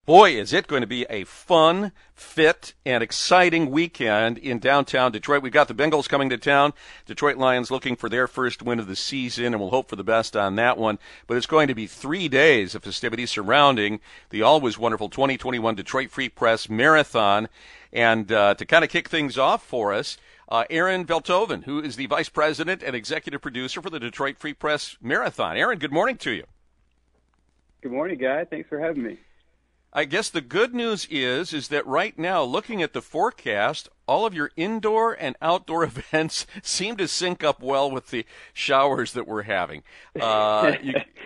Boy, is it going to be a fun, fit, and exciting weekend in downtown Detroit. We've got the Bengals coming to town. Detroit Lions looking for their first win of the season, and we'll hope for the best on that one. But it's going to be 3 days of festivities surrounding the always wonderful 2021 Detroit Free Press Marathon. And to kind of kick things off for us, Aaron Velthoven, who is the Vice President and Executive Producer for the Detroit Free Press Marathon. Aaron, good morning to you. Good morning, Guy. Thanks for having me. I guess the good news is that right now, looking at the forecast, all of your indoor and outdoor events seem to sync up well with the showers that we're having. That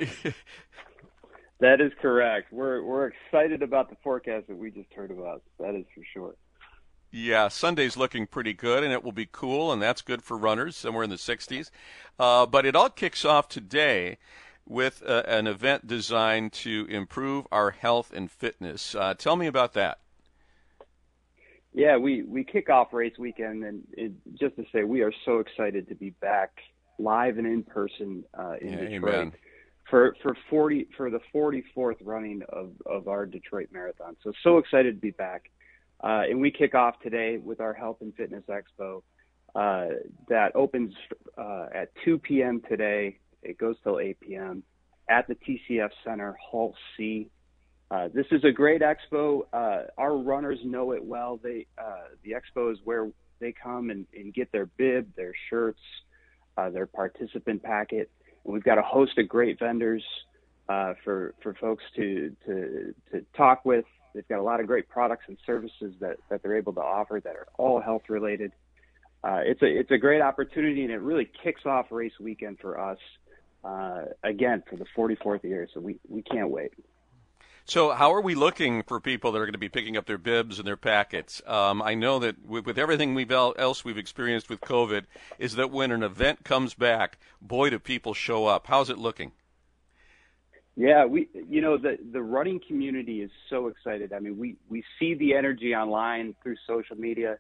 is correct. We're excited about the forecast that we just heard about. That is for sure. Yeah, Sunday's looking pretty good, and it will be cool, and that's good for runners, somewhere in the 60s. But it all kicks off today with an event designed to improve our health and fitness. Tell me about that. Yeah, we kick off race weekend, and just to say we are so excited to be back live and in person in Detroit. Amen. For the 44th running of our Detroit Marathon. So excited to be back. And we kick off today with our Health and Fitness Expo that opens at 2 p.m. today. It goes till 8 p.m. at the TCF Center, Hall C. This is a great expo. Our runners know it well. The expo is where they come and get their bib, their shirts, their participant packet. And we've got a host of great vendors for folks to talk with. They've got a lot of great products and services that they're able to offer that are all health related. It's a great opportunity, and it really kicks off race weekend for us. Again, for the 44th year, so we can't wait. So how are we looking for people that are going to be picking up their bibs and their packets? I know that with everything else we've experienced with COVID, is that when an event comes back, boy, do people show up. How's it looking? Yeah, the running community is so excited. I mean, we see the energy online through social media.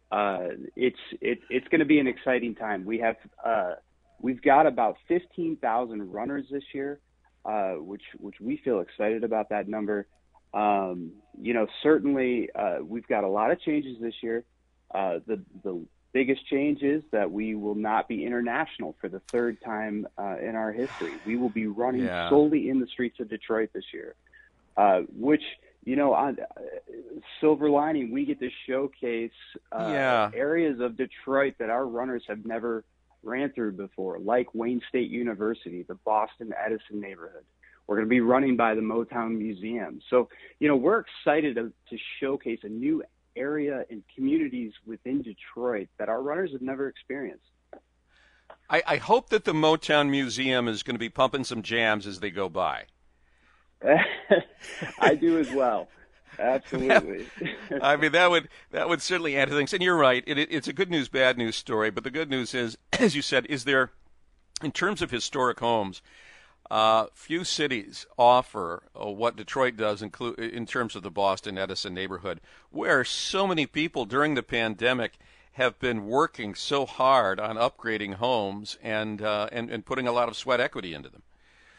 It's going to be an exciting time. We've got about 15,000 runners this year, which we feel excited about that number. Certainly we've got a lot of changes this year. The biggest change is that we will not be international for the third time in our history. We will be running solely in the streets of Detroit this year, which, on silver lining, we get to showcase areas of Detroit that our runners have never ran through before, like Wayne State University, the Boston Edison neighborhood. We're going to be running by the Motown Museum. So, we're excited to showcase a new area and communities within Detroit that our runners have never experienced. I hope that the Motown Museum is going to be pumping some jams as they go by. I do as well. Absolutely. I mean, that would certainly add to things. And you're right. It's a good news, bad news story. But the good news is, as you said, is there, in terms of historic homes, few cities offer what Detroit does, in terms of the Boston Edison neighborhood, where so many people during the pandemic have been working so hard on upgrading homes and putting a lot of sweat equity into them.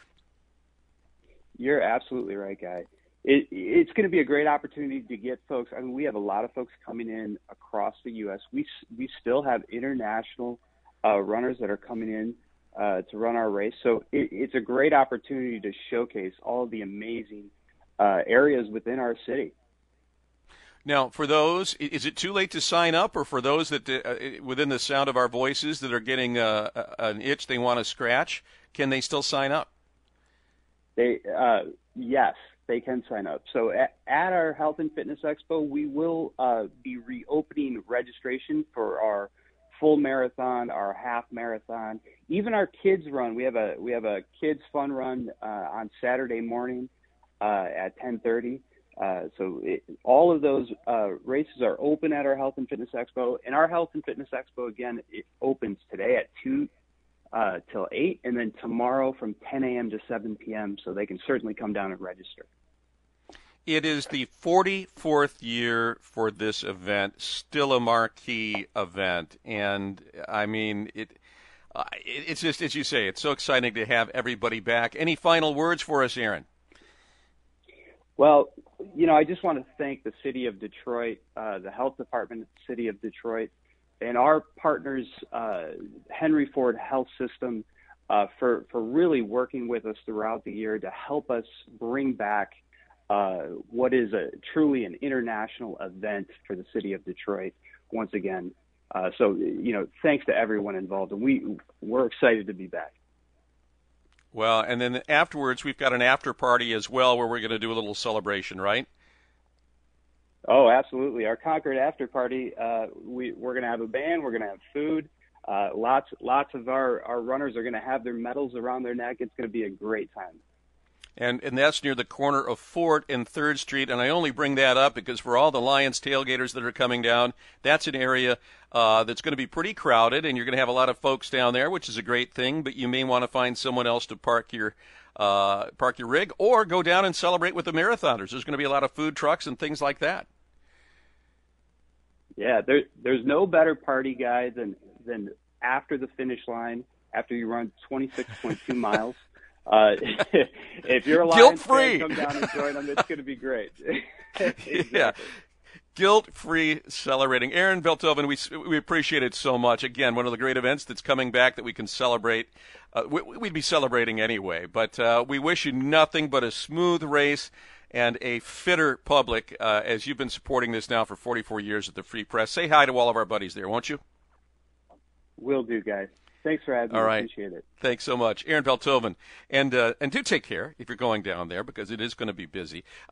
You're absolutely right, Guy. It's going to be a great opportunity to get folks. I mean, we have a lot of folks coming in across the U.S. We still have international runners that are coming in to run our race. So it's a great opportunity to showcase all of the amazing areas within our city. Now, for those, is it too late to sign up, or for those that within the sound of our voices that are getting an itch they want to scratch, can they still sign up? Yes, they can sign up. So at our Health and Fitness Expo, we will be reopening registration for our full marathon, our half marathon, even our kids run. We have a kids fun run on Saturday morning at 10:30. All of those races are open at our Health and Fitness Expo. And our Health and Fitness Expo, again, it opens today at 2 till 8, and then tomorrow from 10 a.m. to 7 p.m., so they can certainly come down and register. It is the 44th year for this event, still a marquee event. And, I mean, it's just, as you say, it's so exciting to have everybody back. Any final words for us, Aaron? Well, I just want to thank the city of Detroit, the health department of the city of Detroit, and our partners, Henry Ford Health System, for really working with us throughout the year to help us bring back what is truly an international event for the city of Detroit once again. So, thanks to everyone involved, and we're excited to be back. Well, and then afterwards, we've got an after party as well where we're going to do a little celebration, right? Oh, absolutely. Our Concord after party, we're going to have a band, we're going to have food. Lots of our runners are going to have their medals around their neck. It's going to be a great time. And that's near the corner of Fort and 3rd Street. And I only bring that up because for all the Lions tailgaters that are coming down, that's an area that's going to be pretty crowded, and you're going to have a lot of folks down there, which is a great thing. But you may want to find someone else to park your rig, or go down and celebrate with the marathoners. There's going to be a lot of food trucks and things like that. Yeah, there's no better party, guy, than after the finish line, after you run 26.2 miles. If you're a Lions fan, come down and join them. It's going to be great. Exactly. Yeah. Guilt-free celebrating. Aaron Velthoven, we appreciate it so much. Again, one of the great events that's coming back that we can celebrate. We'd be celebrating anyway, but we wish you nothing but a smooth race and a fitter public as you've been supporting this now for 44 years at the Free Press. Say hi to all of our buddies there, won't you? Will do, guys. Thanks for having me. All right. Appreciate it. Thanks so much. Aaron Velthoven. And do take care if you're going down there, because it is going to be busy.